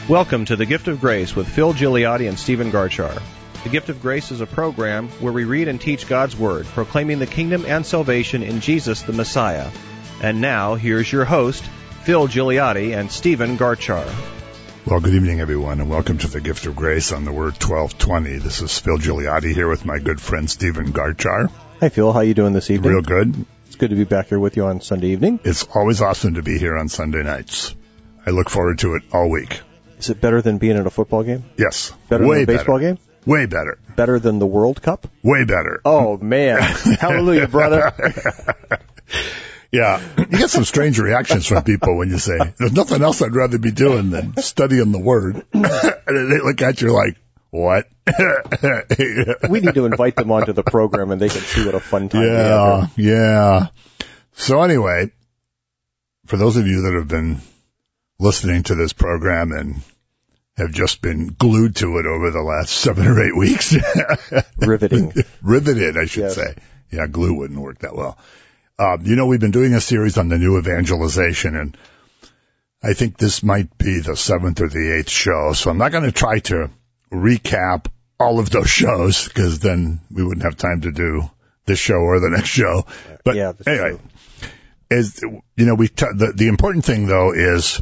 Welcome to The Gift of Grace with Phil Gigliotti and Stephen Garchar. The Gift of Grace is a program where we read and teach God's Word, proclaiming the kingdom and salvation in Jesus the Messiah. And now, here's your host, Phil Gigliotti and Stephen Garchar. Well, good evening, everyone, and welcome to The Gift of Grace on the Word 1220. This is Phil Gigliotti here with my good friend Stephen Garchar. Hi, Phil. How you doing this evening? Real good. It's good to be back here with you on Sunday evening. It's always awesome to be here on Sunday nights. I look forward to it all week. Is it better than being at a football game? Yes. Better Way than a baseball game? Way better. Better than the World Cup? Way better. Oh, man. Hallelujah, brother. Yeah. You get some strange reactions from people when you say, there's nothing else I'd rather be doing than studying the Word. And they look at you like, what? We need to invite them onto the program and they can see what a fun time we have. Yeah. So anyway, for those of you that have been listening to this program and have just been glued to it over the last 7 or 8 weeks. Riveting. Riveted, I should say. Yeah, glue wouldn't work that well. We've been doing a series on the new evangelization, and I think this might be the 7th or the 8th show, so I'm not going to try to recap all of those shows, because then we wouldn't have time to do this show or the next show. But anyway, the important thing, though, is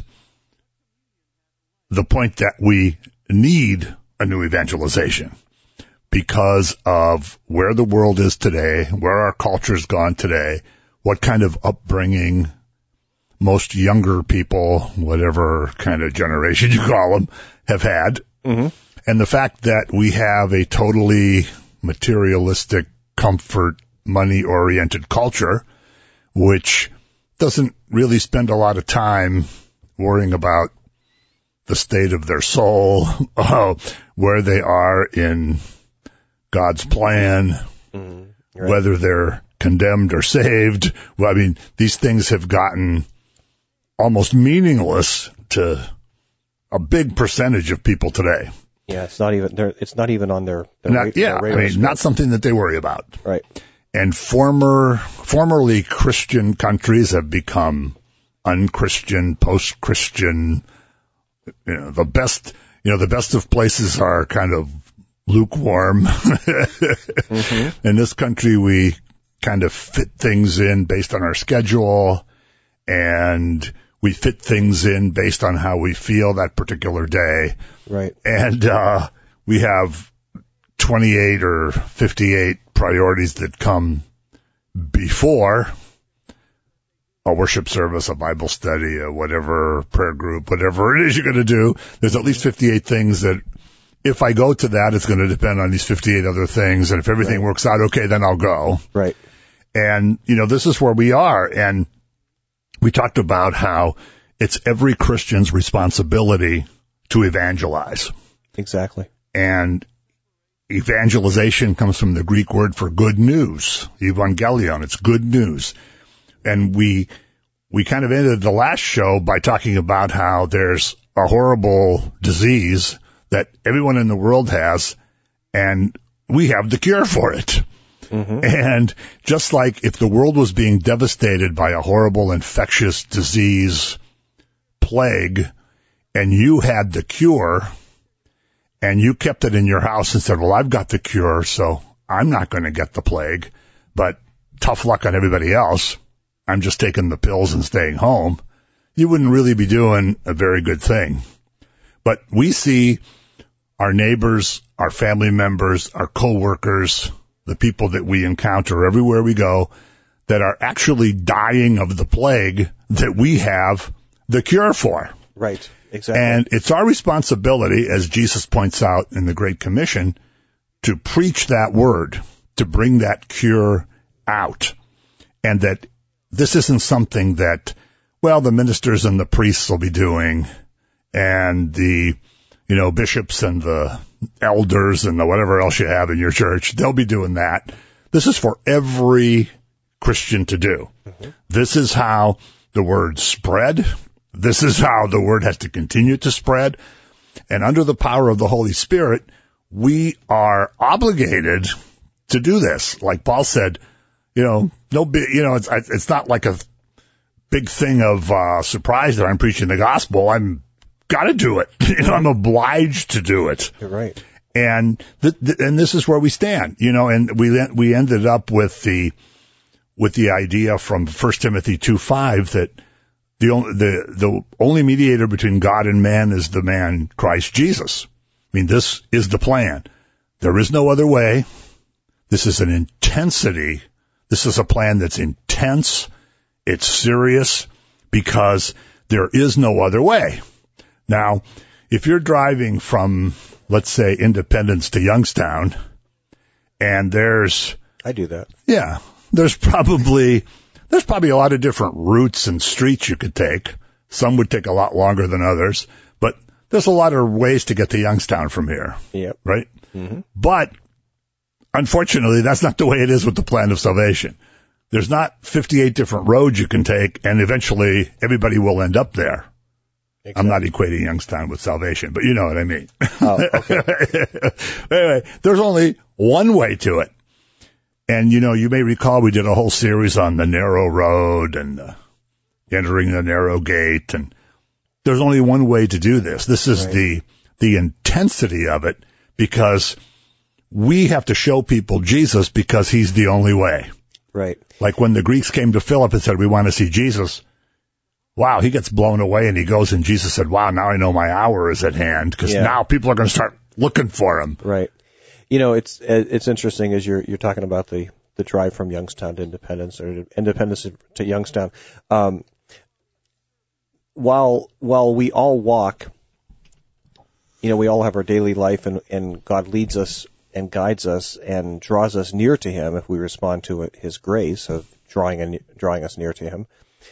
the point that we need a new evangelization because of where the world is today, where our culture's gone today, what kind of upbringing most younger people, whatever kind of generation you call them, have had. Mm-hmm. And the fact that we have a totally materialistic, comfort, money-oriented culture, which doesn't really spend a lot of time worrying about the state of their soul, where they are in God's plan, right. Whether they're condemned or saved. Well, I mean, these things have gotten almost meaningless to a big percentage of people today. Yeah, it's not even on their radar. Not something that they worry about. Right. And formerly Christian countries have become unchristian, post-Christian. The best of places are kind of lukewarm. Mm-hmm. In this country, we kind of fit things in based on our schedule, and we fit things in based on how we feel that particular day. Right. And we have 28 or 58 priorities that come before a worship service, a Bible study, a whatever prayer group, whatever it is you're going to do. There's at least 58 things that if I go to that, it's going to depend on these 58 other things. And if everything works out okay, then I'll go. Right. And, this is where we are. And we talked about how it's every Christian's responsibility to evangelize. Exactly. And evangelization comes from the Greek word for good news. Evangelion, it's good news. And we kind of ended the last show by talking about how there's a horrible disease that everyone in the world has, and we have the cure for it. Mm-hmm. And just like if the world was being devastated by a horrible infectious disease plague, and you had the cure, and you kept it in your house and said, well, I've got the cure, so I'm not going to get the plague, but tough luck on everybody else. I'm just taking the pills and staying home, you wouldn't really be doing a very good thing. But we see our neighbors, our family members, our coworkers, the people that we encounter everywhere we go that are actually dying of the plague that we have the cure for. Right, exactly. And it's our responsibility, as Jesus points out in the Great Commission, to preach that word, to bring that cure out. And that this isn't something that, the ministers and the priests will be doing, and the, bishops and the elders and the whatever else you have in your church, they'll be doing that. This is for every Christian to do. Mm-hmm. This is how the word spread. This is how the word has to continue to spread. And under the power of the Holy Spirit, we are obligated to do this. Like Paul said, it's not like a big thing of surprise that I'm preaching the gospel. I'm got to do it. I'm obliged to do it. You're right. And and this is where we stand, and we ended up with the idea from 1 Timothy 2:5 that the only mediator between God and man is the man Christ Jesus. I mean, this is the plan. There is no other way. This is an intensity. This is a plan that's intense. It's serious because there is no other way. Now, if you're driving from, let's say, Independence to Youngstown, and I do that. Yeah, there's probably a lot of different routes and streets you could take. Some would take a lot longer than others, but there's a lot of ways to get to Youngstown from here. Yep. Right? Mm-hmm. But unfortunately, that's not the way it is with the plan of salvation. There's not 58 different roads you can take, and eventually everybody will end up there. Exactly. I'm not equating Youngstown with salvation, but you know what I mean. Oh, okay. Anyway, there's only one way to it. And, you may recall we did a whole series on the narrow road and entering the narrow gate. And there's only one way to do this. This is right. the intensity of it, because we have to show people Jesus because he's the only way. Right. Like when the Greeks came to Philip and said, we want to see Jesus. Wow, he gets blown away and he goes, and Jesus said, wow, now I know my hour is at hand, because now people are going to start looking for him. Right. It's interesting as you're talking about the drive from Youngstown to Independence, or Independence to Youngstown. While we all walk, we all have our daily life, and God leads us and guides us and draws us near to him if we respond to his grace of drawing us near to him.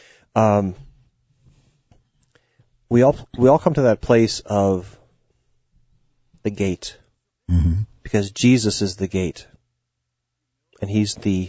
We all come to that place of the gate, mm-hmm. because Jesus is the gate, and he's the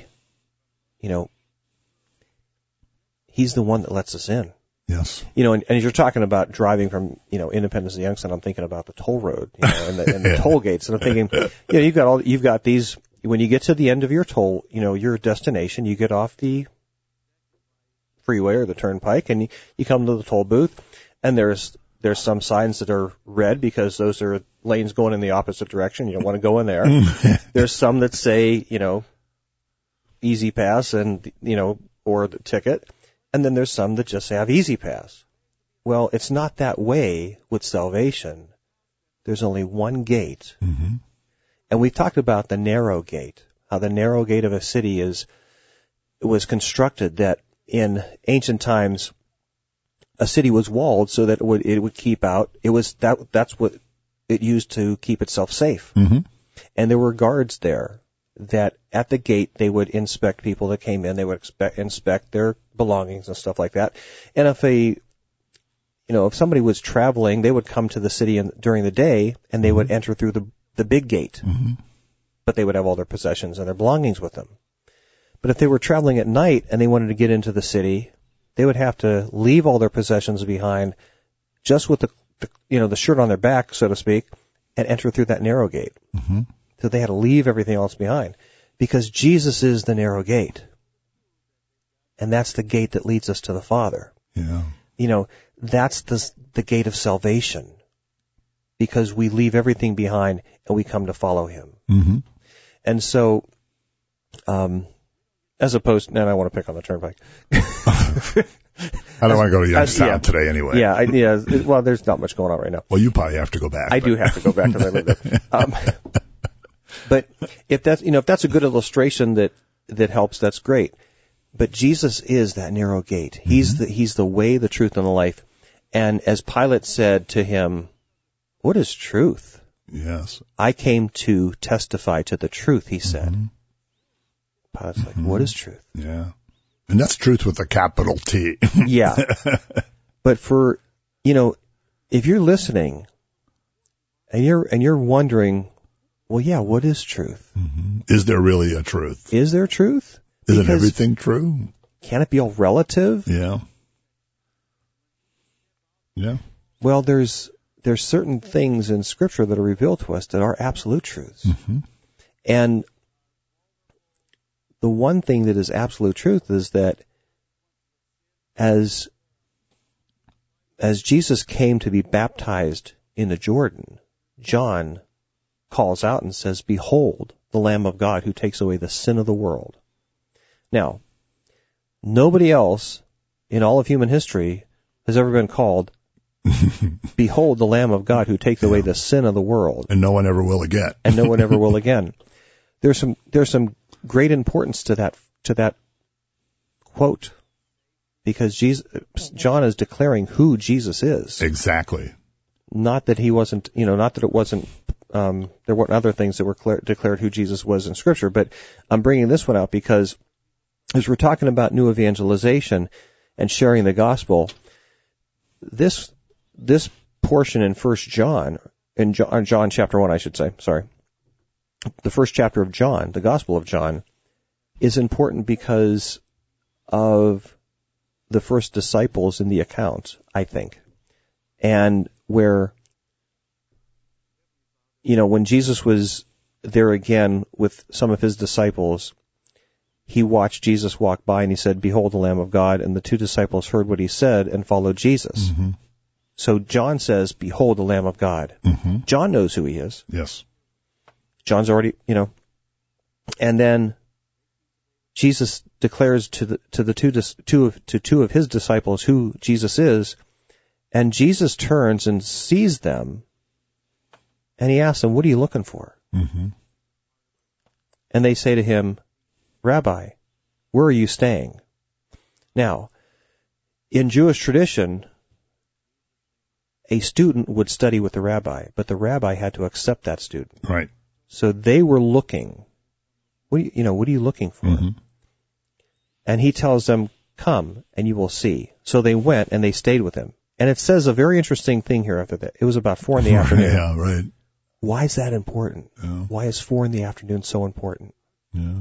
one that lets us in. Yes. And as you're talking about driving from Independence to Youngstown, I'm thinking about the toll road, and the toll gates, and I'm thinking, you've got these. When you get to the end of your toll, your destination, you get off the freeway or the turnpike, and you come to the toll booth. And there's some signs that are red because those are lanes going in the opposite direction. You don't want to go in there. There's some that say, easy pass and, or the ticket. And then there's some that just have easy pass. Well, it's not that way with salvation. There's only one gate. Mm-hmm. And we talked about the narrow gate, how the narrow gate of a city was constructed that in ancient times, a city was walled so that it would keep out. That's what it used to keep itself safe. Mm-hmm. And there were guards there that at the gate they would inspect people that came in. They would inspect their belongings and stuff like that. And if somebody was traveling, they would come to the city during the day, and they would enter through the big gate. Mm-hmm. But they would have all their possessions and their belongings with them. But if they were traveling at night and they wanted to get into the city, they would have to leave all their possessions behind, just with the shirt on their back, so to speak, and enter through that narrow gate. Mm-hmm. So they had to leave everything else behind, because Jesus is the narrow gate, and that's the gate that leads us to the Father. Yeah. That's the gate of salvation, because we leave everything behind and we come to follow him. Mm-hmm. And so, as opposed, and I want to pick on the turnpike. I don't want to go to Youngstown today anyway. Yeah. Well, there's not much going on right now. Well, you probably have to go back. I do have to go back because I live there. But if that's a good illustration that helps, that's great. But Jesus is that narrow gate. Mm-hmm. He's the way, the truth, and the life. And as Pilate said to him, "What is truth?" Yes. "I came to testify to the truth," he said. Mm-hmm. Pilate's like, "What is truth?" Yeah. And that's truth with a capital T. Yeah. But for, if you're listening and you're wondering, well, yeah, what is truth? Mm-hmm. Is there really a truth? Is there truth? Isn't everything true? Can it be all relative? Yeah. Yeah. Well, there's certain things in Scripture that are revealed to us that are absolute truths. Mm-hmm. And the one thing that is absolute truth is that as as Jesus came to be baptized in the Jordan, John calls out and says, "Behold, the Lamb of God who takes away the sin of the world." Now, nobody else in all of human history has ever been called, "Behold, the Lamb of God who takes away the sin of the world." And no one ever will again. And no one ever will again. There's some great importance to that quote, because John is declaring who Jesus is. Exactly. Not that he wasn't, not that it wasn't, there weren't other things that were declared who Jesus was in Scripture, but I'm bringing this one out because as we're talking about new evangelization and sharing the gospel, this portion in John chapter 1, I should say, sorry, the first chapter of John, the Gospel of John, is important because of the first disciples in the account, I think. And where, when Jesus was there again with some of his disciples, he watched Jesus walk by and he said, "Behold the Lamb of God," and the two disciples heard what he said and followed Jesus. Mm-hmm. So John says, "Behold the Lamb of God." Mm-hmm. John knows who he is. Yes. John's already, and then Jesus declares to two of his disciples who Jesus is, and Jesus turns and sees them, and he asks them, "What are you looking for?" Mm-hmm. And they say to him, "Rabbi, where are you staying?" Now, in Jewish tradition, a student would study with the rabbi, but the rabbi had to accept that student. Right. So they were looking. What are you looking for? Mm-hmm. And he tells them, "Come, and you will see." So they went, and they stayed with him. And it says a very interesting thing here after that. It was about 4 PM. Yeah, right. Why is that important? Yeah. Why is 4 PM so important? Yeah.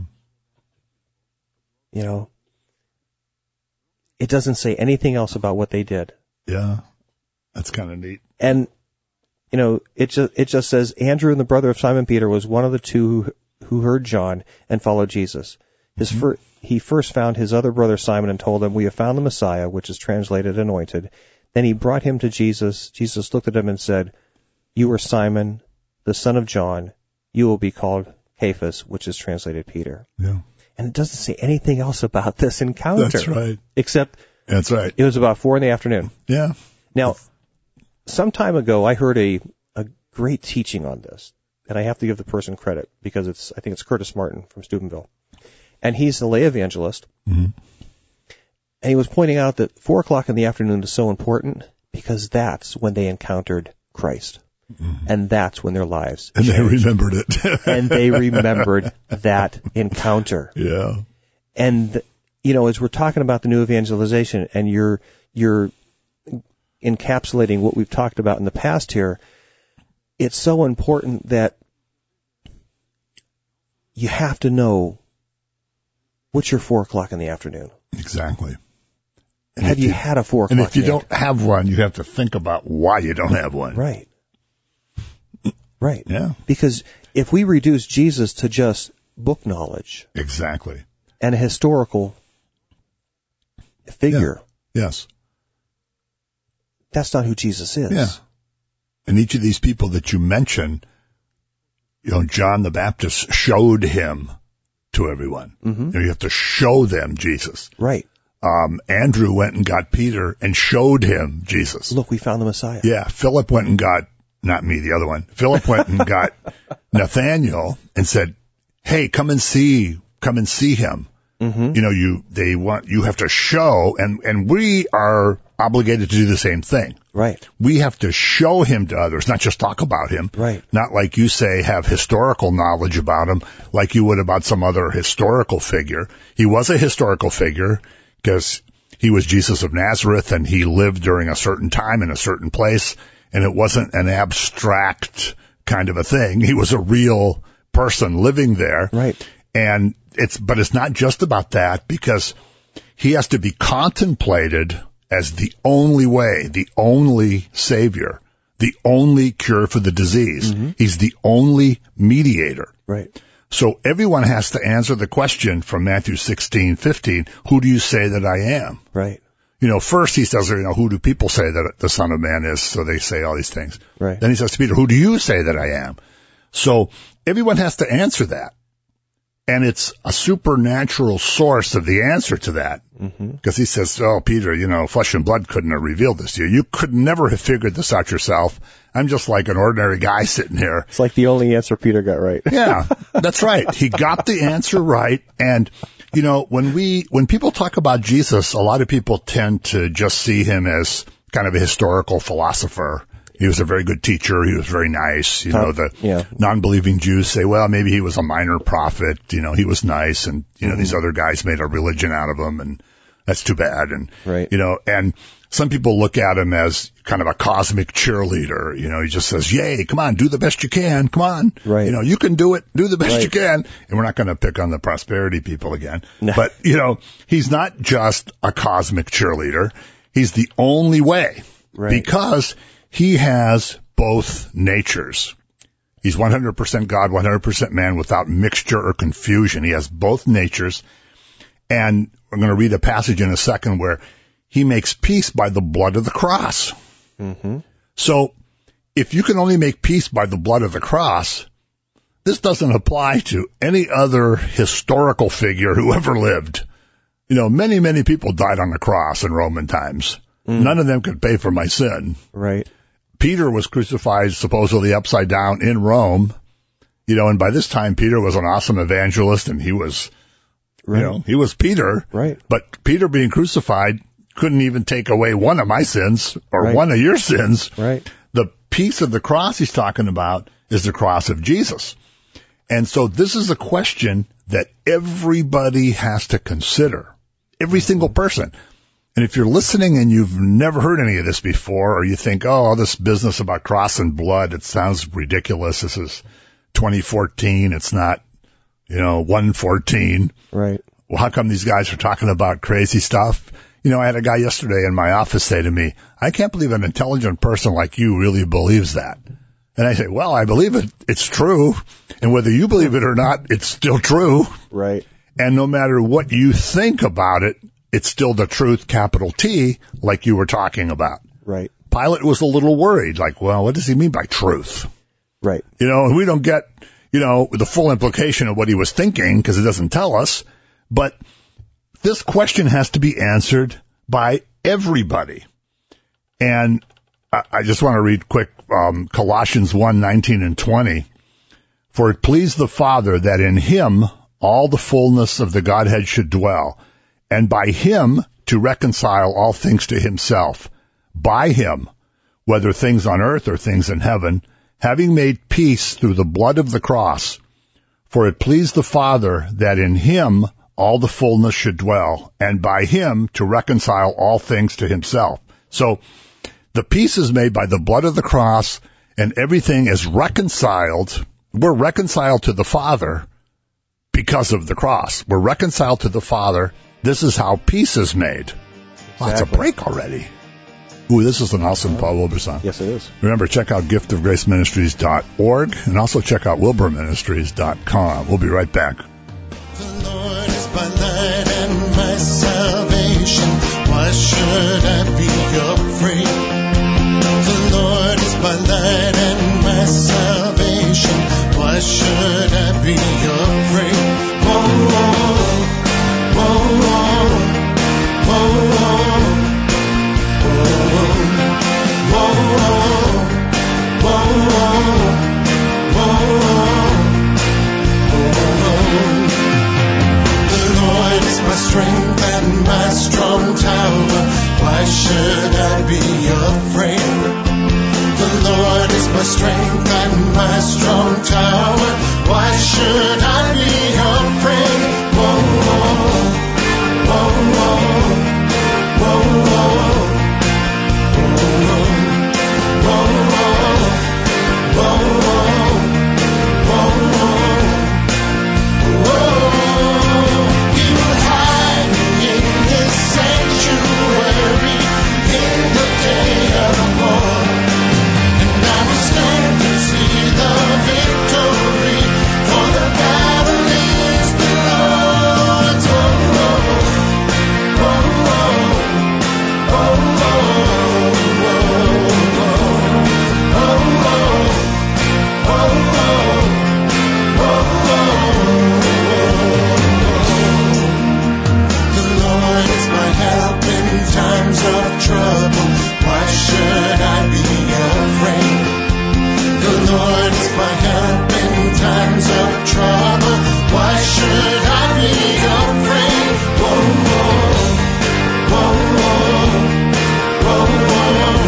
It doesn't say anything else about what they did. Yeah. That's kind of neat. And, it just says Andrew, and the brother of Simon Peter, was one of the two who heard John and followed Jesus. He first found his other brother Simon and told him, "We have found the Messiah," which is translated anointed. Then he brought him to Jesus. Jesus looked at him and said, "You are Simon, the son of John. You will be called Cephas," which is translated Peter. Yeah. And it doesn't say anything else about this encounter. That's right. Except that's right. It was about 4 PM. Yeah. Now, some time ago, I heard a great teaching on this, and I have to give the person credit because I think it's Curtis Martin from Steubenville, and he's a lay evangelist, mm-hmm. And he was pointing out that 4 PM is so important because that's when they encountered Christ, mm-hmm. And that's when their lives changed. They remembered it, and they remembered that encounter. Yeah, and as we're talking about the new evangelization, and you're encapsulating what we've talked about in the past here, it's so important that you have to know what's your 4 PM. Exactly. And have you had a 4 And if you don't have one, you have to think about why you don't have one. Right. Right. Yeah. Because if we reduce Jesus to just book knowledge. Exactly. And a historical figure. Yeah. Yes. That's not who Jesus is. Yeah. And each of these people that you mention, John the Baptist showed him to everyone. Mm-hmm. You have to show them Jesus. Right. Andrew went and got Peter and showed him Jesus. Look, we found the Messiah. Yeah. Philip went and got, not me, the other one. Philip went and got Nathaniel and said, "Hey, come and see him." Mm-hmm. You have to show, and we are obligated to do the same thing. Right. We have to show him to others, not just talk about him. Right. Not like you say, have historical knowledge about him like you would about some other historical figure. He was a historical figure because he was Jesus of Nazareth and he lived during a certain time in a certain place, and it wasn't an abstract kind of a thing. He was a real person living there. Right. And but it's not just about that, because he has to be contemplated as the only way, the only Savior, the only cure for the disease. Mm-hmm. He's the only mediator. Right. So everyone has to answer the question from Matthew 16:15, who do you say that I am? Right. First he says, who do people say that the Son of Man is? So they say all these things. Right. Then he says to Peter, who do you say that I am? So everyone has to answer that. And it's a supernatural source of the answer to that. Because he says, oh, Peter, flesh and blood couldn't have revealed this to you. You could never have figured this out yourself. I'm just like an ordinary guy sitting here. It's like the only answer Peter got right. Yeah, that's right. He got the answer right. And, when people talk about Jesus, a lot of people tend to just see him as kind of a historical philosopher. He was a very good teacher. He was very nice. Non-believing Jews say, well, maybe he was a minor prophet. He was nice. And, these other guys made a religion out of him. And that's too bad. And, right. And some people look at him as kind of a cosmic cheerleader. He just says, yay, come on, do the best you can. Come on. Right. You can do it. Do the best you can. And we're not going to pick on the prosperity people again. No. But, he's not just a cosmic cheerleader. He's the only way. Right. Because he has both natures. He's 100% God, 100% man without mixture or confusion. He has both natures. And we're going to read a passage in a second where he makes peace by the blood of the cross. So if you can only make peace by the blood of the cross, this doesn't apply to any other historical figure who ever lived. Many, many people died on the cross in Roman times. None of them could pay for my sin. Right. Peter was crucified supposedly upside down in Rome, and by this time Peter was an awesome evangelist and he was, he was Peter. Right. But Peter being crucified couldn't even take away one of my sins or one of your sins. Right. The piece of the cross he's talking about is the cross of Jesus. And so this is a question that everybody has to consider. Every single person. And if you're listening and you've never heard any of this before, or you think, oh, all this business about cross and blood, it sounds ridiculous. This is 2014. It's not, 114. Right. Well, how come these guys are talking about crazy stuff? I had a guy yesterday in my office say to me, I can't believe an intelligent person like you really believes that. And I say, well, I believe it. It's true. And whether you believe it or not, it's still true. Right. And no matter what you think about it, it's still the truth, capital T, like you were talking about. Right. Pilate was a little worried, like, well, what does he mean by truth? Right. And we don't get, the full implication of what he was thinking because it doesn't tell us. But this question has to be answered by everybody. And I just want to read quick Colossians 1:19 and 20. For it pleased the Father that in him all the fullness of the Godhead should dwell, and by him to reconcile all things to himself. By him, whether things on earth or things in heaven, having made peace through the blood of the cross. For it pleased the Father that in him all the fullness should dwell, and by him to reconcile all things to himself. So the peace is made by the blood of the cross, and everything is reconciled. We're reconciled to the Father because of the cross. We're reconciled to the Father. This is how peace is made. Oh, it's a break already. Ooh, this is an awesome Paul Wilbur song. Yes, it is. Remember, check out giftofgraceministries.org and also check out wilburministries.com. We'll be right back. The Lord is my light and my salvation. Why should I be afraid? The Lord is my light and my salvation. Why should I be afraid? Whoa, whoa, whoa, whoa, whoa, whoa. My strength and my strong tower, why should I be afraid? The Lord is my strength and my strong tower, why should I be afraid? Whoa, whoa, whoa, whoa, whoa, whoa. Victory, for the battle is the Lord's. trouble. Why should I be afraid? The Lord is my help in times of trouble. Why should I be afraid? Whoa, whoa, whoa, whoa, whoa, whoa.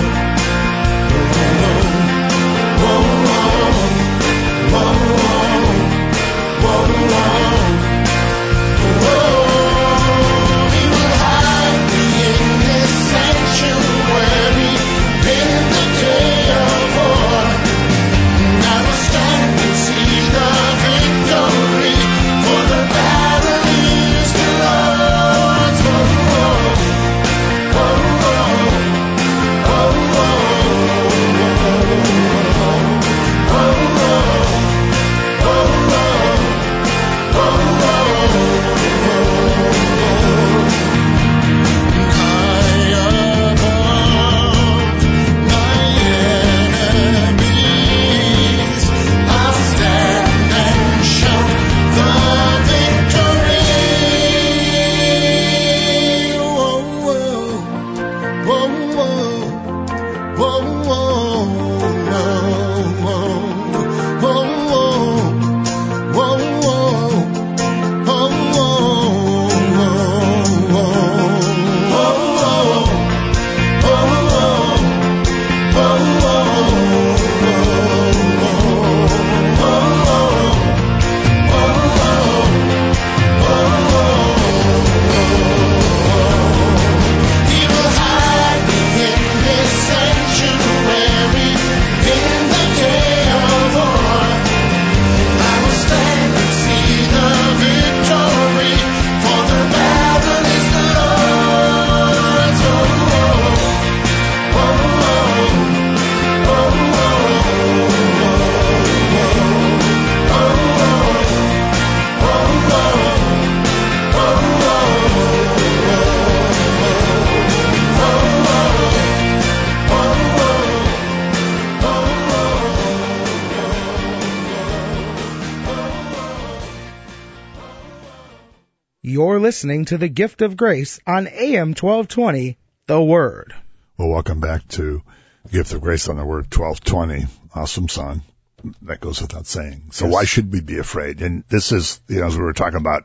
You're listening to The Gift of Grace on AM 1220, The Word. Well, welcome back to Gift of Grace on the Word 1220. Awesome song. That goes without saying. So why should we be afraid? And this is, as we were talking about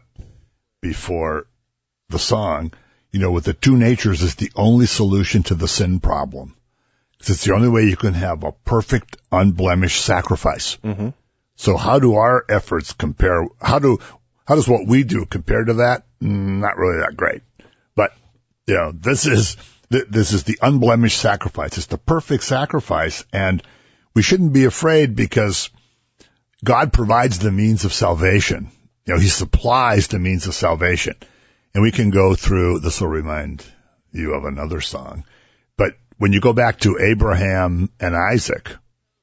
before the song, with the two natures is the only solution to the sin problem. It's the only way you can have a perfect, unblemished sacrifice. Mm-hmm. So how do our efforts compare? How does what we do compare to that? Not really that great. But, this is the unblemished sacrifice. It's the perfect sacrifice, and we shouldn't be afraid because God provides the means of salvation. He supplies the means of salvation. And we can go through, this will remind you of another song. But when you go back to Abraham and Isaac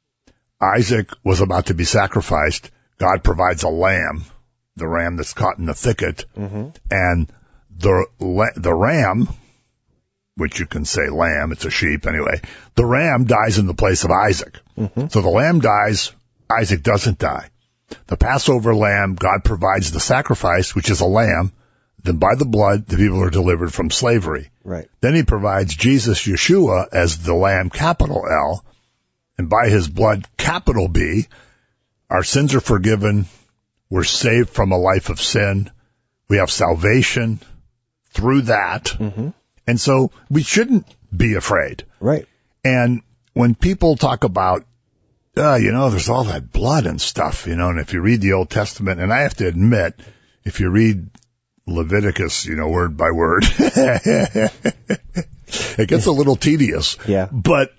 was about to be sacrificed. God provides a lamb, the ram that's caught in the thicket, and the ram, which you can say lamb, it's a sheep anyway, the ram dies in the place of Isaac. Mm-hmm. So the lamb dies, Isaac doesn't die. The Passover lamb, God provides the sacrifice, which is a lamb. Then by the blood, the people are delivered from slavery. Right. Then he provides Jesus, Yeshua, as the lamb, capital L, and by his blood, capital B, our sins are forgiven. We're saved from a life of sin. We have salvation through that. Mm-hmm. And so we shouldn't be afraid. Right. And when people talk about, there's all that blood and stuff, and if you read the Old Testament, and I have to admit, if you read Leviticus, word by word, it gets a little tedious. Yeah. But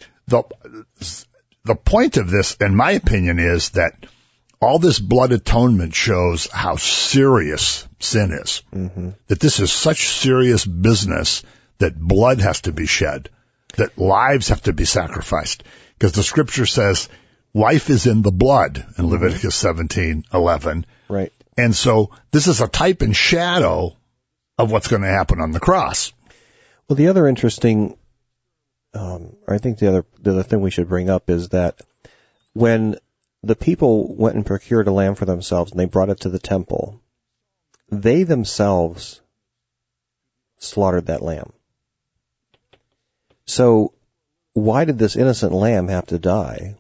the point of this, in my opinion, is that all this blood atonement shows how serious sin is. Mm-hmm. That this is such serious business that blood has to be shed, that lives have to be sacrificed. Because the scripture says life is in the blood in Leviticus 17:11. Right. And so this is a type and shadow of what's going to happen on the cross. Well, the other interesting, I think the other thing we should bring up is that when the people went and procured a lamb for themselves and they brought it to the temple, they themselves slaughtered that lamb. So why did this innocent lamb have to die?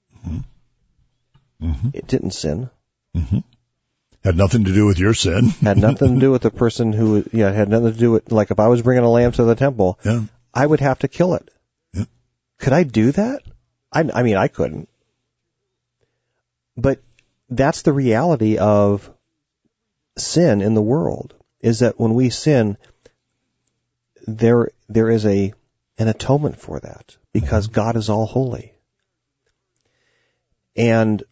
It didn't sin. Had nothing to do with your sin. Had nothing to do with the person who, had nothing to do with, like if I was bringing a lamb to the temple, I would have to kill it. Yeah. Could I do that? I mean, I couldn't. But that's the reality of sin in the world, is that when we sin, there is an atonement for that, because God is all holy. And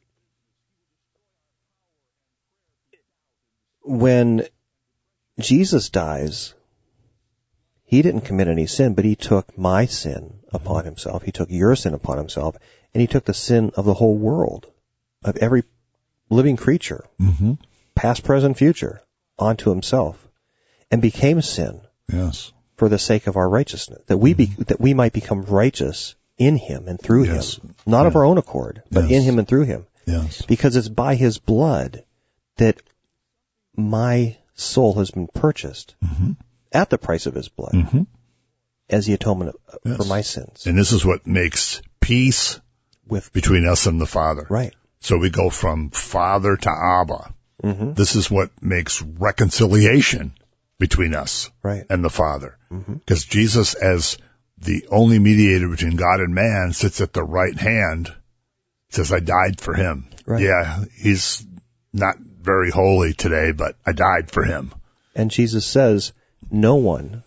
when Jesus dies, he didn't commit any sin, but he took my sin upon himself. He took your sin upon himself, and he took the sin of the whole world, of every living creature, past, present, future, onto himself, and became sin. Yes. For the sake of our righteousness, that we might become righteous in him and through him, not of our own accord, but in him and through him. Yes. Because it's by his blood that my soul has been purchased at the price of his blood as the atonement for my sins. And this is what makes peace between us and the Father. Right. So we go from Father to Abba. This is what makes reconciliation between us and the Father. Because Jesus, as the only mediator between God and man, sits at the right hand, says, I died for him. Right. Yeah, he's not very holy today, but I died for him. And Jesus says, no one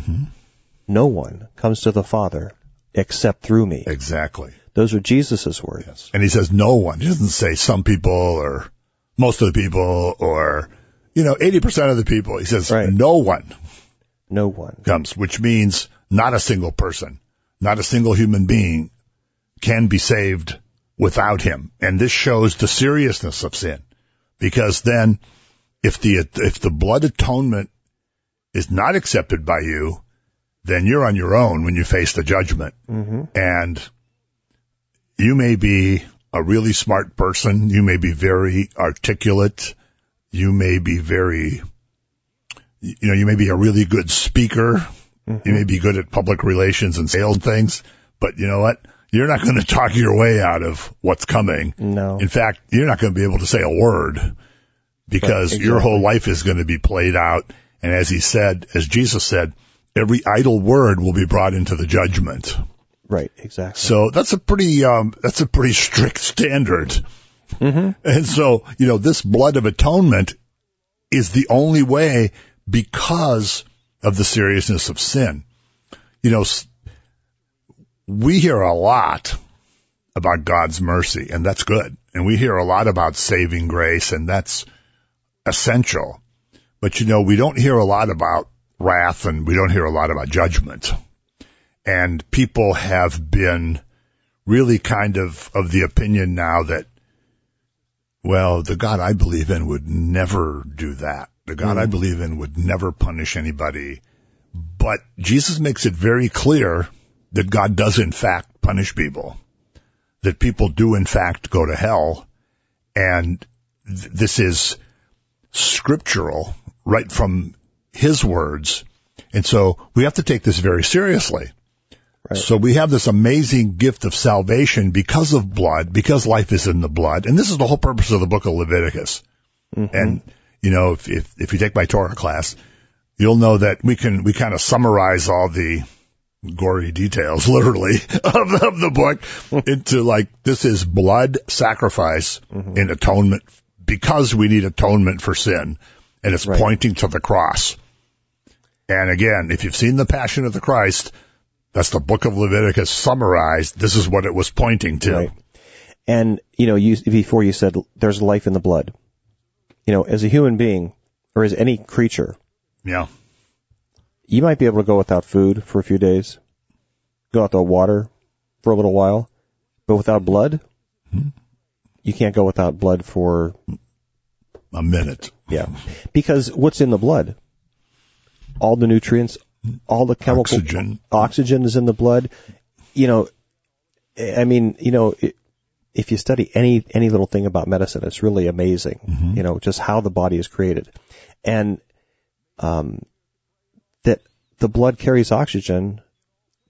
comes to the Father except through me. Exactly. Those are Jesus' words. Yes. And he says no one. He doesn't say some people or most of the people or, 80% of the people. He says no one. No one comes, which means not a single person, not a single human being can be saved without him. And this shows the seriousness of sin, because then if the blood atonement is not accepted by you, then you're on your own when you face the judgment. And you may be a really smart person. You may be very articulate. You may be you may be a really good speaker. You may be good at public relations and sales things, but you know what? You're not going to talk your way out of what's coming. No. In fact, you're not going to be able to say a word, because your whole life is going to be played out. And as Jesus said, every idle word will be brought into the judgment. Right, exactly. So that's a pretty strict standard. And so, this blood of atonement is the only way, because of the seriousness of sin. We hear a lot about God's mercy, and that's good. And we hear a lot about saving grace, and that's essential. But, we don't hear a lot about wrath, and we don't hear a lot about judgment. And people have been really kind of the opinion now that, well, the God I believe in would never do that. The God I believe in would never punish anybody. But Jesus makes it very clear that God does in fact punish people, that people do in fact go to hell. And this is scriptural, right from his words. And so we have to take this very seriously. Right. So we have this amazing gift of salvation because of blood, because life is in the blood. And this is the whole purpose of the book of Leviticus. And, if you take my Torah class, you'll know that we kind of summarize all the gory details, literally, of the book into this is blood sacrifice and atonement, because we need atonement for sin. And it's pointing to the cross. And again, if you've seen the Passion of the Christ, that's the book of Leviticus summarized. This is what it was pointing to. Right. And, before you said there's life in the blood. As a human being, or as any creature, you might be able to go without food for a few days, go without water for a little while, but without blood, you can't go without blood for a minute. Yeah. Because what's in the blood? All the nutrients, all the chemical oxygen is in the blood. If you study any little thing about medicine, it's really amazing. Just how the body is created, and that the blood carries oxygen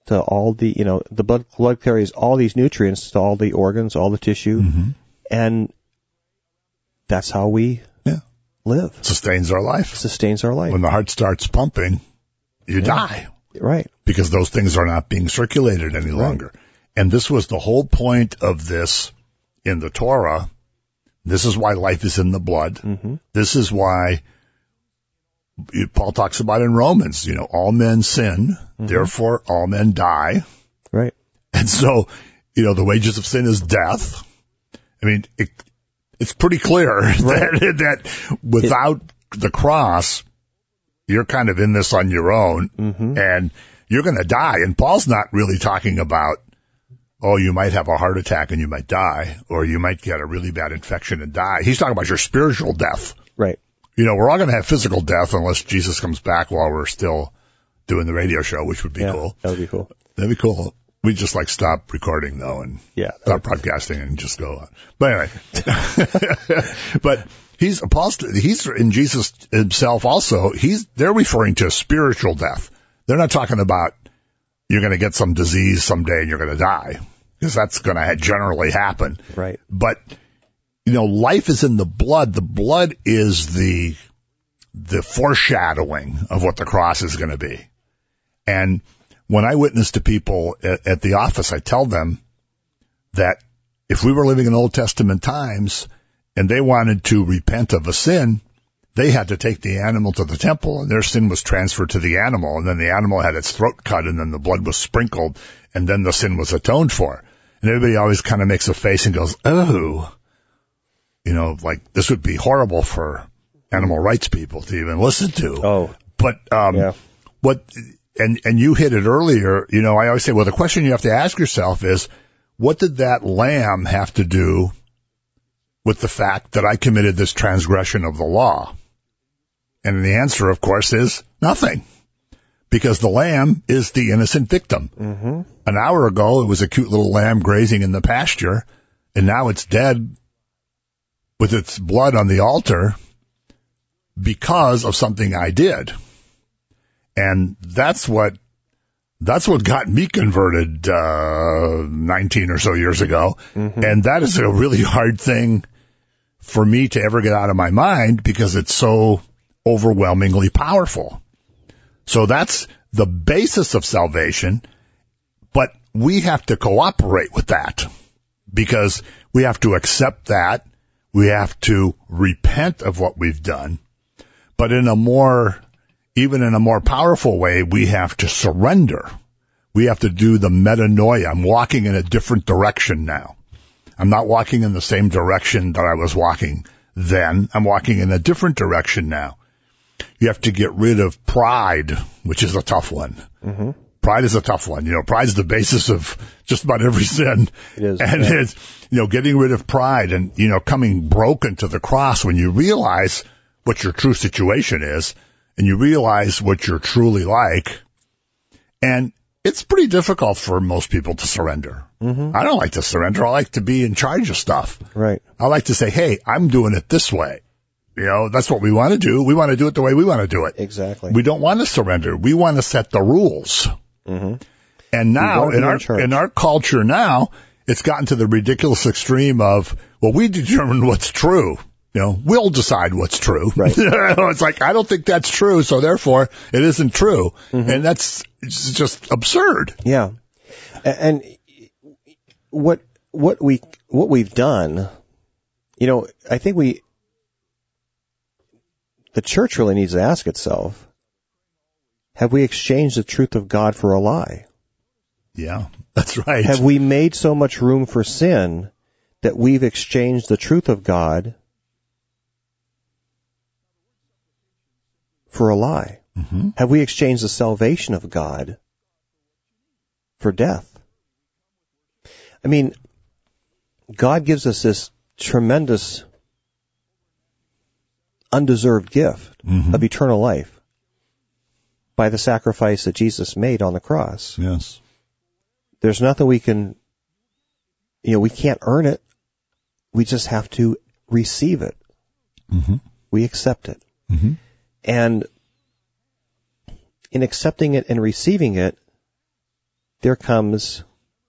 to all the, the blood carries all these nutrients to all the organs, all the tissue, and that's how we live. Sustains our life. When the heart starts pumping, you die. Right. Because those things are not being circulated any longer. And this was the whole point of this in the Torah. This is why life is in the blood. This is why Paul talks about in Romans, all men sin, therefore all men die. Right. And so, the wages of sin is death. I mean, it's pretty clear that without the cross, you're kind of in this on your own, and you're going to die. And Paul's not really talking about, you might have a heart attack and you might die, or you might get a really bad infection and die. He's talking about your spiritual death. Right. We're all going to have physical death unless Jesus comes back while we're still doing the radio show, which would be cool. That would be cool. That'd be cool. We just stop recording though and stop broadcasting and just go on. But anyway, but he's in Jesus himself also. They're referring to spiritual death. They're not talking about you're going to get some disease someday and you're going to die, because that's going to generally happen. Right. But life is in the blood. The blood is the foreshadowing of what the cross is going to be. And when I witness to people at the office, I tell them that if we were living in Old Testament times and they wanted to repent of a sin, they had to take the animal to the temple, and their sin was transferred to the animal, and then the animal had its throat cut, and then the blood was sprinkled, and then the sin was atoned for. And everybody always kind of makes a face and goes, oh, like this would be horrible for animal rights people to even listen to. Oh. But And you hit it earlier, I always say, well, the question you have to ask yourself is, what did that lamb have to do with the fact that I committed this transgression of the law? And the answer, of course, is nothing. Because the lamb is the innocent victim. An hour ago, it was a cute little lamb grazing in the pasture, and now it's dead with its blood on the altar because of something I did. And that's what got me converted 19 or so years ago. And that is a really hard thing for me to ever get out of my mind, because it's so overwhelmingly powerful. So that's the basis of salvation, but we have to cooperate with that, because we have to accept that. We have to repent of what we've done, but even in a more powerful way, we have to surrender. We have to do the metanoia. I'm walking in a different direction now. I'm not walking in the same direction that I was walking then. I'm walking in a different direction now. You have to get rid of pride, which is a tough one. Pride is a tough one. Pride is the basis of just about every sin. It is. And it's, getting rid of pride and, coming broken to the cross when you realize what your true situation is, and you realize what you're truly like. And it's pretty difficult for most people to surrender. I don't like to surrender. I like to be in charge of stuff. Right. I like to say, hey, I'm doing it this way. That's what we want to do. We want to do it the way we want to do it. Exactly. We don't want to surrender. We want to set the rules. And now in our culture now, it's gotten to the ridiculous extreme of, well, we determine what's true. We'll decide what's true. Right. It's like, I don't think that's true, so therefore it isn't true. And it's just absurd. Yeah. And what we've done, I think the church really needs to ask itself, have we exchanged the truth of God for a lie? Yeah, that's right. Have we made so much room for sin that we've exchanged the truth of God for a lie? Have we exchanged the salvation of God for death? I mean, God gives us this tremendous undeserved gift of eternal life by the sacrifice that Jesus made on the cross. Yes. There's nothing we can, we can't earn it. We just have to receive it. We accept it. And in accepting it and receiving it, there comes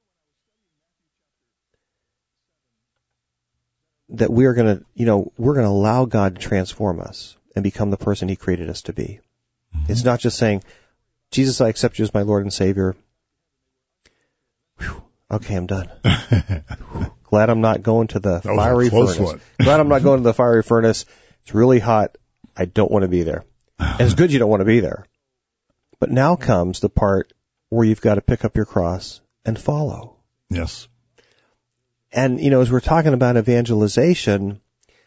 that we're going to allow God to transform us and become the person He created us to be. Mm-hmm. It's not just saying, Jesus, I accept you as my Lord and Savior. Whew, okay, I'm done. Glad I'm not going to the fiery furnace. Glad I'm not going to the fiery furnace. It's really hot. I don't want to be there. And it's good you don't want to be there. But now comes the part where you've got to pick up your cross and follow. Yes. And, as we're talking about evangelization,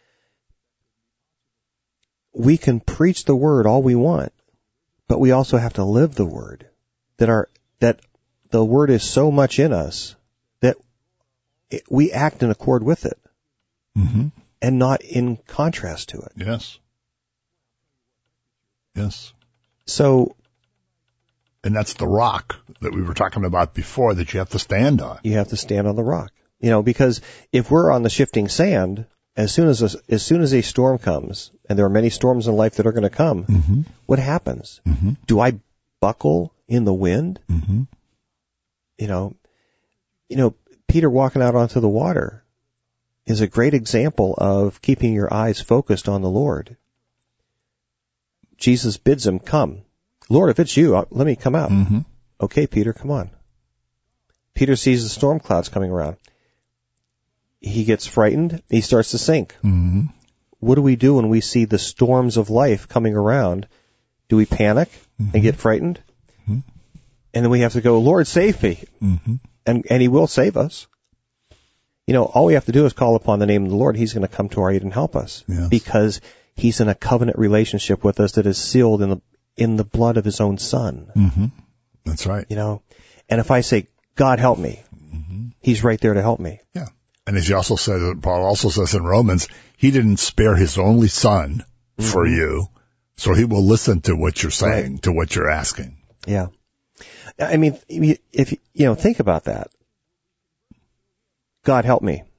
we can preach the word all we want, but we also have to live the word. That the word is so much in us that we act in accord with it, mm-hmm. and not in contrast to it. Yes. Yes. So, and that's the rock that we were talking about before that you have to stand on. You have to stand on the rock. Because if we're on the shifting sand, as soon as a storm comes, and there are many storms in life that are going to come, mm-hmm. what happens? Mm-hmm. Do I buckle in the wind? Mm-hmm. Peter walking out onto the water is a great example of keeping your eyes focused on the Lord. Jesus bids him, come. Lord, if it's you, let me come out. Mm-hmm. Okay, Peter, come on. Peter sees the storm clouds coming around. He gets frightened. He starts to sink. Mm-hmm. What do we do when we see the storms of life coming around? Do we panic mm-hmm. and get frightened? Mm-hmm. And then we have to go, Lord, save me. Mm-hmm. And He will save us. All we have to do is call upon the name of the Lord. He's going to come to our aid and help us. Yes. Because He's in a covenant relationship with us that is sealed in the blood of His own Son. Mm-hmm. That's right. And if I say, God, help me, mm-hmm. He's right there to help me. Yeah. And as Paul also says in Romans, He didn't spare His only Son mm-hmm. for you, so He will listen to what you're saying, right. to what you're asking. Yeah. I mean, if think about that. God, help me.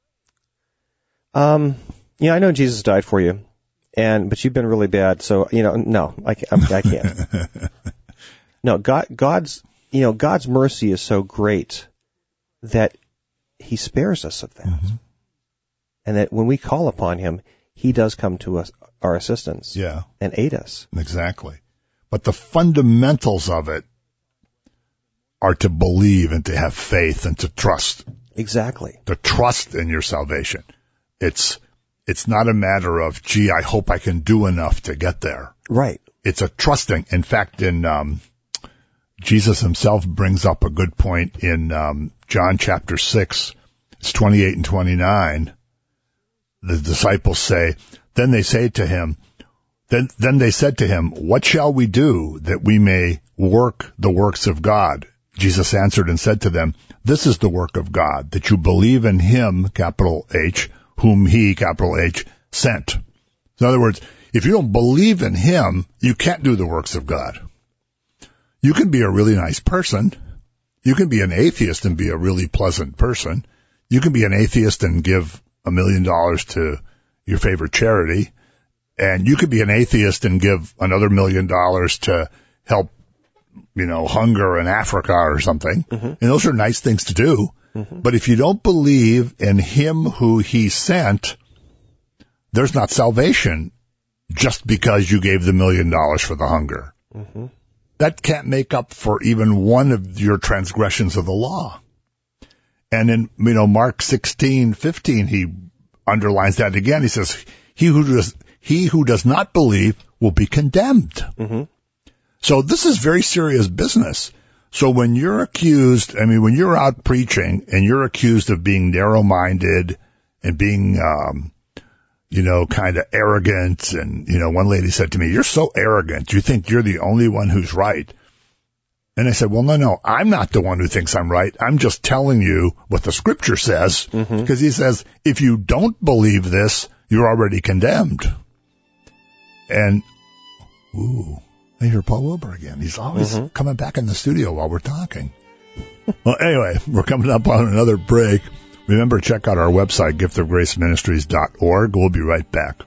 I know Jesus died for you, but you've been really bad, so no, I can't. No, God's mercy is so great that He spares us of that. Mm-hmm. And that when we call upon Him, He does come to us, our assistance. Yeah. And aid us. Exactly. But the fundamentals of it are to believe and to have faith and to trust. Exactly. To trust in your salvation. It's not a matter of, gee, I hope I can do enough to get there. Right. It's a trusting. In fact, Jesus Himself brings up a good point in John chapter 6, it's 28 and 29. The disciples say, then they said to Him, what shall we do that we may work the works of God? Jesus answered and said to them, this is the work of God, that you believe in Him, capital H, whom He, capital H, sent. In other words, if you don't believe in Him, you can't do the works of God. You can be a really nice person. You can be an atheist and be a really pleasant person. You can be an atheist and give $1 million to your favorite charity. And you could be an atheist and give another $1 million to help, hunger in Africa or something. Mm-hmm. And those are nice things to do. Mm-hmm. But if you don't believe in Him who He sent, there's not salvation just because you gave the $1 million for the hunger. Mm-hmm. That can't make up for even one of your transgressions of the law. And in, Mark 16:15, He underlines that again. He says, he who does not believe will be condemned. Mm-hmm. So this is very serious business. So when you're accused, when you're out preaching and you're accused of being narrow-minded and being, kind of arrogant, and, one lady said to me, you're so arrogant. You think you're the only one who's right. And I said, well, no, I'm not the one who thinks I'm right. I'm just telling you what the Scripture says, because He says, if you don't believe this, you're already condemned. And, I hear Paul Wilbur again. He's always coming back in the studio while we're talking. Well, anyway, we're coming up on another break. Remember, check out our website, giftofgraceministries.org. We'll be right back.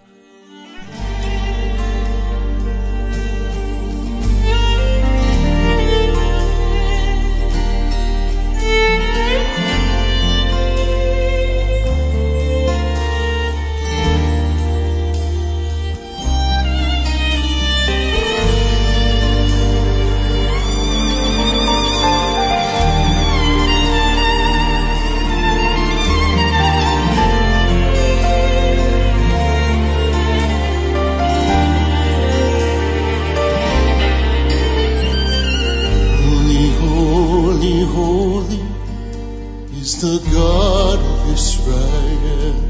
is the God of Israel.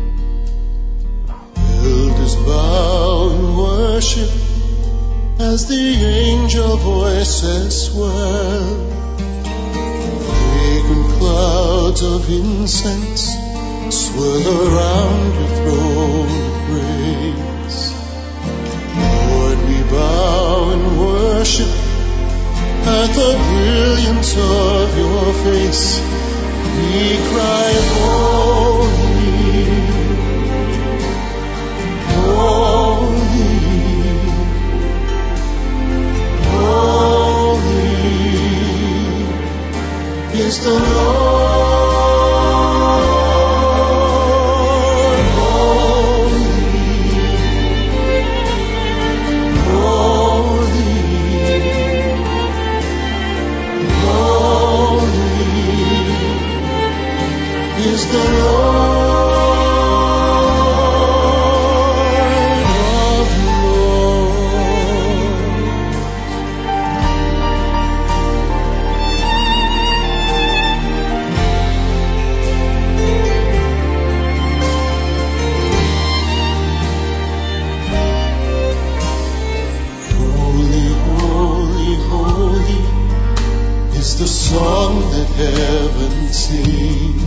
Elders bow in worship as the angel voices swell. Fragrant clouds of incense swirl around your throne of grace. Lord, we bow in worship at the brilliance of your face. We cry, holy, holy, holy is the Lord. Is the Lord of lords. Holy, holy, holy is the song that heaven sings.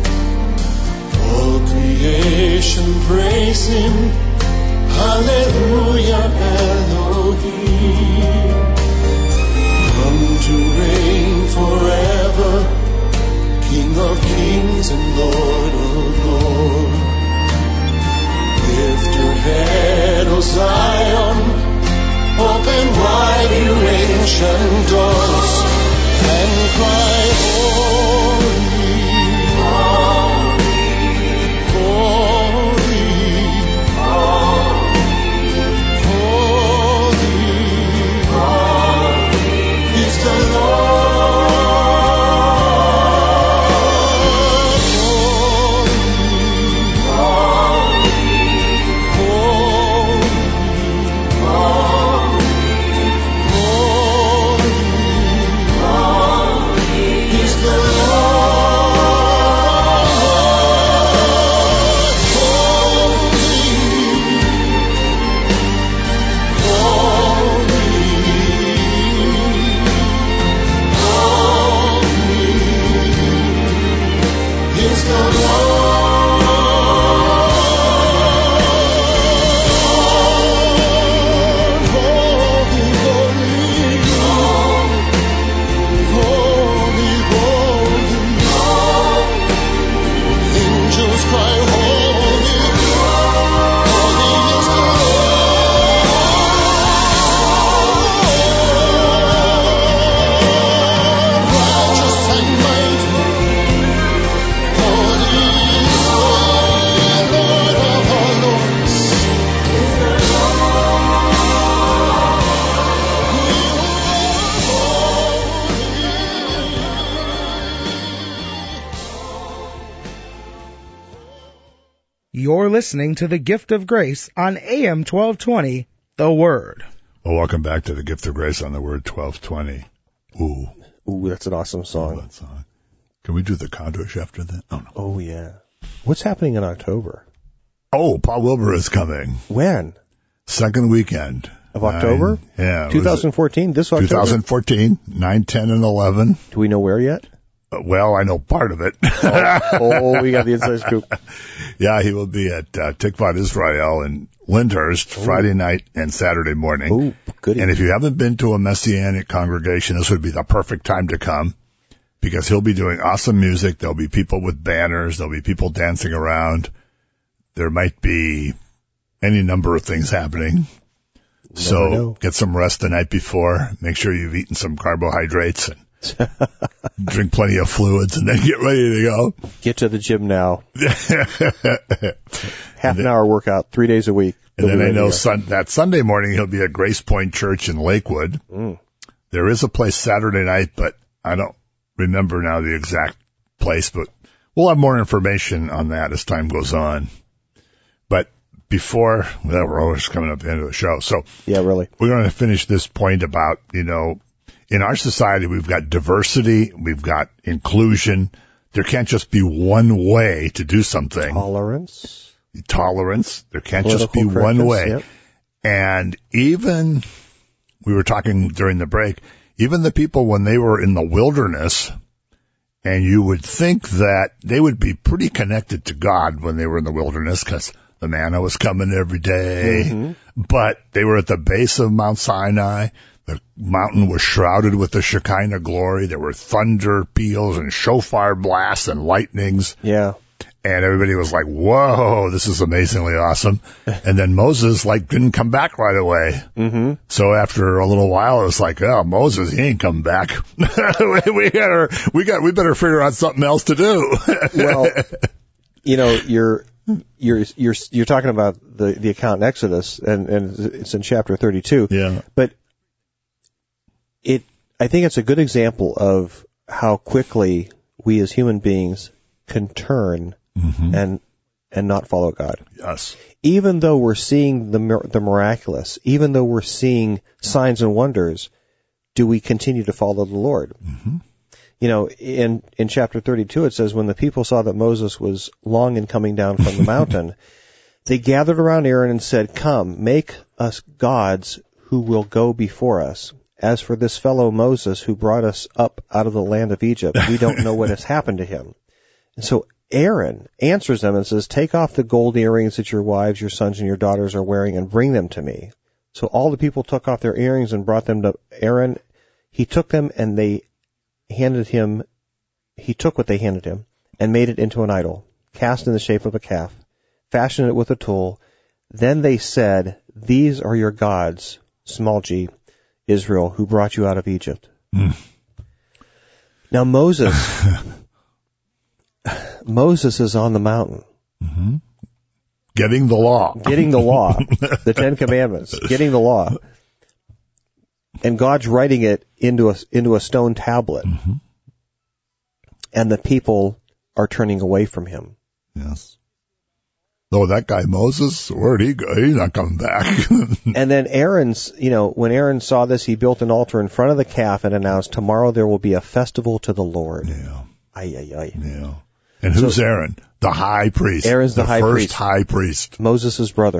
All creation praise Him. Hallelujah, Elohim. Come to reign forever, King of kings and Lord of lords. Lift your head, O Zion, open wide your ancient doors, and cry, holy, holy, holy is the Lord. Holy is the angels cry holy, holy is the Lord, righteous and mighty. Holy is the Lord of all lords. You're listening to the Gift of Grace on AM 1220, The Word. Well, welcome back to the Gift of Grace on the Word 1220. Ooh, That's an awesome song. that song. Can we do the Kaddish after that? Oh, no. Oh, yeah. What's happening in October? Oh, Paul Wilbur is coming. When? Second weekend. Of October? Yeah. 2014? This October? 2014, 9, 10, and 11. Do we know where yet? Well, I know part of it. Oh, we got the inside scoop. Yeah, he will be at Tikvat Israel in Lyndhurst Friday night and Saturday morning. Oh, goody. And if you haven't been to a Messianic congregation, this would be the perfect time to come because he'll be doing awesome music. There'll be people with banners. There'll be people dancing around. There might be any number of things happening. So know. get some rest the night before. Make sure you've eaten some carbohydrates and drink plenty of fluids and then get ready to go. Get to the gym now. Half an hour workout, 3 days a week. And then I know that Sunday morning he'll be at Grace Point Church in Lakewood. There is a place Saturday night, but I don't remember now the exact place, but we'll have more information on that as time goes on. But before, well, we're always coming up to the end of the show. So yeah, really, we're going to finish this point about, in our society, we've got diversity, we've got inclusion. There can't just be one way to do something. Tolerance. There can't just be Political one correctness, way. yep. And even, we were talking during the break, even the people when they were in the wilderness, and you would think that they would be pretty connected to God when they were in the wilderness because the manna was coming every day. Mm-hmm. But they were at the base of Mount Sinai. The mountain was shrouded with the Shekinah glory. There were thunder peals and shofar blasts and lightnings. Yeah. And everybody was like, whoa, this is amazingly awesome. And then Moses, didn't come back right away. Mm-hmm. So after a little while, it was like, oh, Moses, he ain't coming back. we better figure out something else to do. Well, you're talking about the account in Exodus, and it's in chapter 32. Yeah. But I think it's a good example of how quickly we as human beings can turn and not follow God. Yes. Even though we're seeing the miraculous, even though we're seeing signs and wonders, do we continue to follow the Lord? Mm-hmm. In chapter 32, it says, when the people saw that Moses was long in coming down from the mountain, they gathered around Aaron and said, "Come, make us gods who will go before us. As for this fellow Moses who brought us up out of the land of Egypt, we don't know what has happened to him." And so Aaron answers them and says, "Take off the gold earrings that your wives, your sons, and your daughters are wearing and bring them to me." So all the people took off their earrings and brought them to Aaron. He took them and he took what they handed him and made it into an idol, cast in the shape of a calf, fashioned it with a tool. Then they said, "These are your gods, small g, Israel, who brought you out of Egypt." Now Moses is on the mountain. Mm-hmm. Getting the law. The Ten Commandments, getting the law. And God's writing it into a stone tablet. Mm-hmm. And the people are turning away from him. Yes. Oh, that guy Moses, where'd he go? He's not coming back. And then when Aaron saw this, he built an altar in front of the calf and announced, "Tomorrow there will be a festival to the Lord." Yeah. Ay. Yeah. And who's Aaron? The high priest. Aaron's the high priest. First high priest. Moses' brother.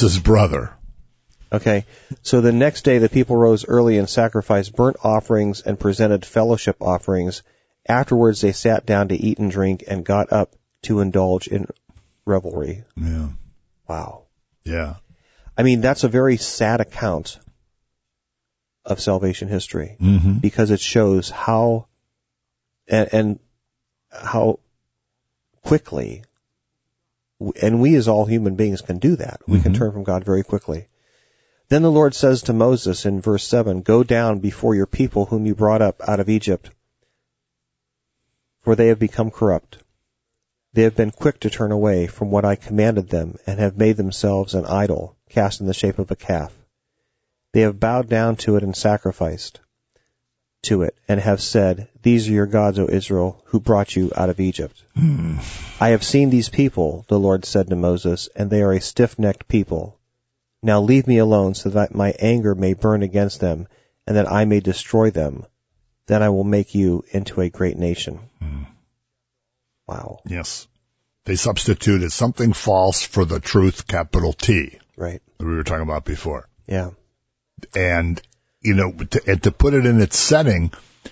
Okay. So the next day the people rose early and sacrificed burnt offerings and presented fellowship offerings. Afterwards they sat down to eat and drink and got up to indulge in revelry. Yeah. Wow. Yeah. I mean, that's a very sad account of salvation history because it shows how and how quickly, and we as all human beings can do that. We can turn from God very quickly. Then the Lord says to Moses in verse 7, "Go down before your people whom you brought up out of Egypt, for they have become corrupt. They have been quick to turn away from what I commanded them and have made themselves an idol, cast in the shape of a calf. They have bowed down to it and sacrificed to it and have said, 'These are your gods, O Israel, who brought you out of Egypt.' I have seen these people," the Lord said to Moses, "and they are a stiff-necked people. Now leave me alone so that my anger may burn against them and that I may destroy them. Then I will make you into a great nation." Wow. Yes. They substituted something false for the truth, capital T. Right. That we were talking about before. Yeah. And, to put it in its setting,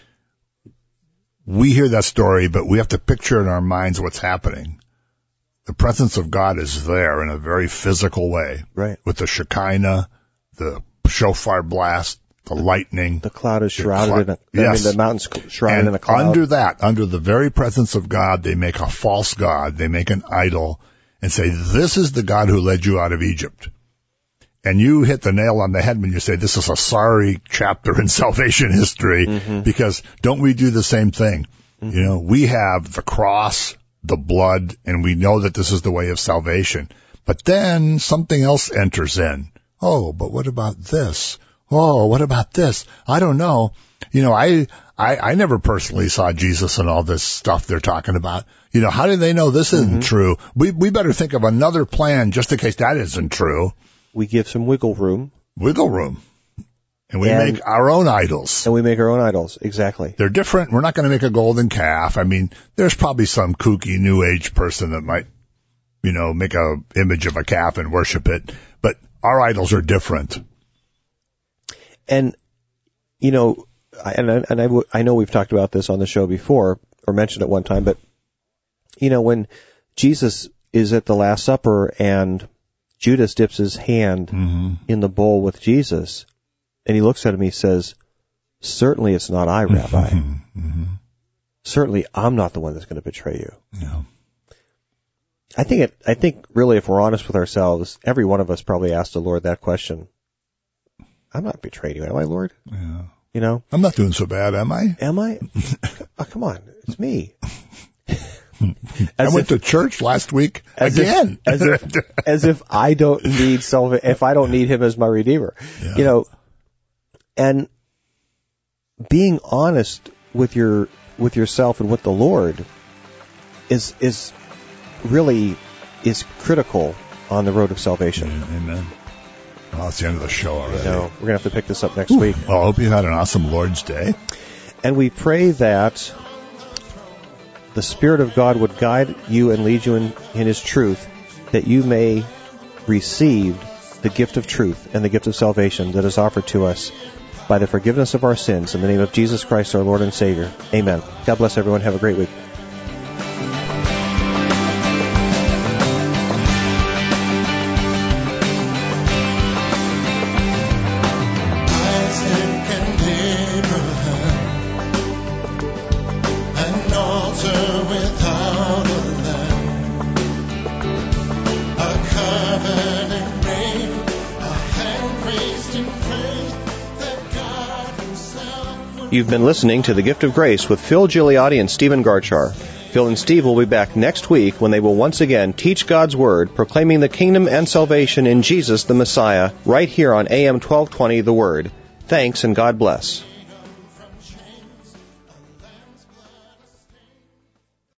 we hear that story, but we have to picture in our minds what's happening. The presence of God is there in a very physical way. Right. With the Shekinah, the shofar blast, the lightning. The cloud is shrouded the mountain's shrouded in a cloud. Under the very presence of God, they make a false god. They make an idol and say, "This is the God who led you out of Egypt." And you hit the nail on the head when you say this is a sorry chapter in salvation history, because don't we do the same thing? We have the cross, the blood, and we know that this is the way of salvation. But then something else enters in. Oh, but what about this? Oh, what about this? I don't know. I never personally saw Jesus and all this stuff they're talking about. How do they know this isn't true? We better think of another plan just in case that isn't true. We give some wiggle room. Wiggle room. And we make our own idols. And we make our own idols, exactly. They're different. We're not going to make a golden calf. I mean, there's probably some kooky New Age person that might, make a image of a calf and worship it. But our idols are different. And, I know we've talked about this on the show before, or mentioned it one time, but, when Jesus is at the Last Supper and Judas dips his hand in the bowl with Jesus, and he looks at him, he says, certainly it's not I, Rabbi. Certainly I'm not the one that's going to betray you. Yeah. I think really if we're honest with ourselves, every one of us probably asked the Lord that question. I'm not betraying you, am I, Lord? Yeah. I'm not doing so bad, am I? Am I? Oh, come on, it's me. I went to church last week again. As if I don't need if I don't need him as my Redeemer. Yeah. And being honest with yourself and with the Lord is really critical on the road of salvation. Amen. Well, that's the end of the show already. We're going to have to pick this up next week. Well, I hope you had an awesome Lord's Day. And we pray that the Spirit of God would guide you and lead you in His truth, that you may receive the gift of truth and the gift of salvation that is offered to us by the forgiveness of our sins. In the name of Jesus Christ, our Lord and Savior. Amen. God bless everyone. Have a great week. You've been listening to The Gift of Grace with Phil Gigliotti and Stephen Garchar. Phil and Steve will be back next week when they will once again teach God's Word, proclaiming the kingdom and salvation in Jesus the Messiah, right here on AM 1220 The Word. Thanks and God bless.